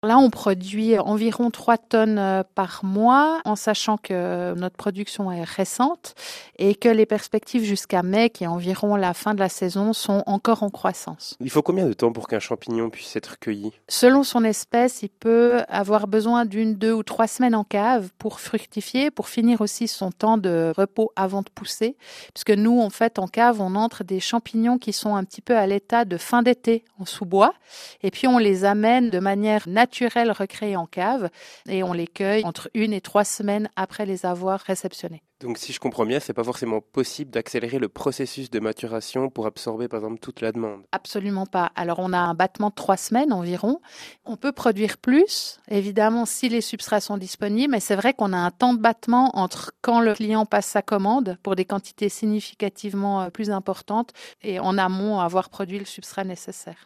Là, on produit environ 3 tonnes par mois, en sachant que notre production est récente et que les perspectives jusqu'à mai, qui est environ la fin de la saison, sont encore en croissance. Il faut combien de temps pour qu'un champignon puisse être cueilli? Selon son espèce, il peut avoir besoin d'1, 2 ou 3 semaines en cave pour fructifier, pour finir aussi son temps de repos avant de pousser. Puisque nous, en fait, en cave, on entre des champignons qui sont un petit peu à l'état de fin d'été en sous-bois. Et puis, on les amène de manière naturelle recréée en cave et on les cueille entre 1 et 3 semaines après les avoir réceptionnés. Donc si je comprends bien, c'est pas forcément possible d'accélérer le processus de maturation pour absorber par exemple toute la demande. Absolument pas. Alors, on a un battement de 3 semaines environ. On peut produire plus, évidemment, si les substrats sont disponibles, mais c'est vrai qu'on a un temps de battement entre quand le client passe sa commande pour des quantités significativement plus importantes et en amont avoir produit le substrat nécessaire.